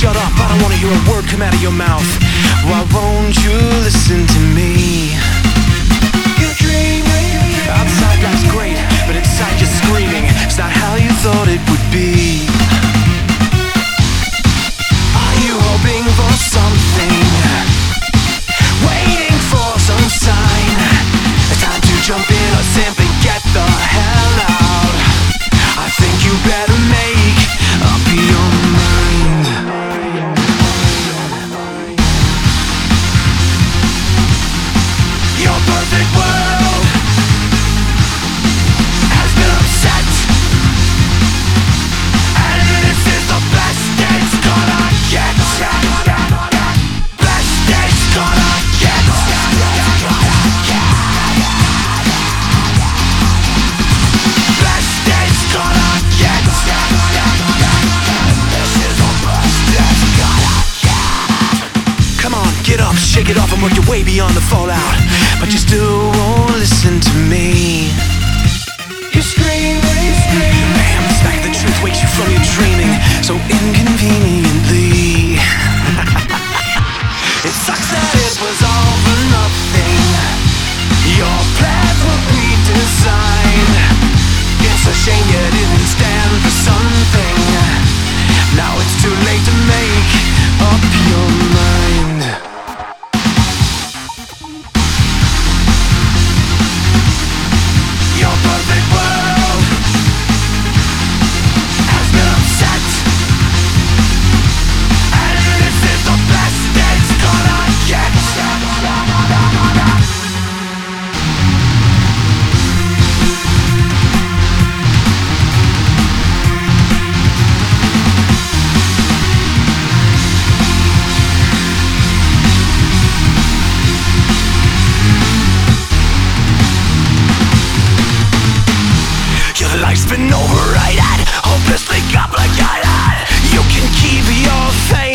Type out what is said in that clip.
shut up, I don't wanna hear a word come out of your mouth. Why won't you listen to me? You're dreaming. Outside life's great, but inside you're screaming. It's not how you thought it would be. Are you hoping for something? Waiting for some sign? It's time to jump in or simply get the hell out. I think you better make up your mind. Your perfect world has been upset, and this is the best it's gonna get. Best it's gonna get. Best it's gonna get. This is the best it's gonna get. Come on, get up, shake it off and work your way beyond the fallout. But you still won't listen to me. You're screaming. Bam, the smack of the truth wakes you from your dreaming so inconveniently. It sucks that it was all for nothing. Your plans were redesigned. It's a shame you didn't stand for something. Now it's too late to make up your mind. Your perfect world has been upset, and this is the best it's gonna get. Your life's been overrated, hopelessly complicated. You can keep your faith.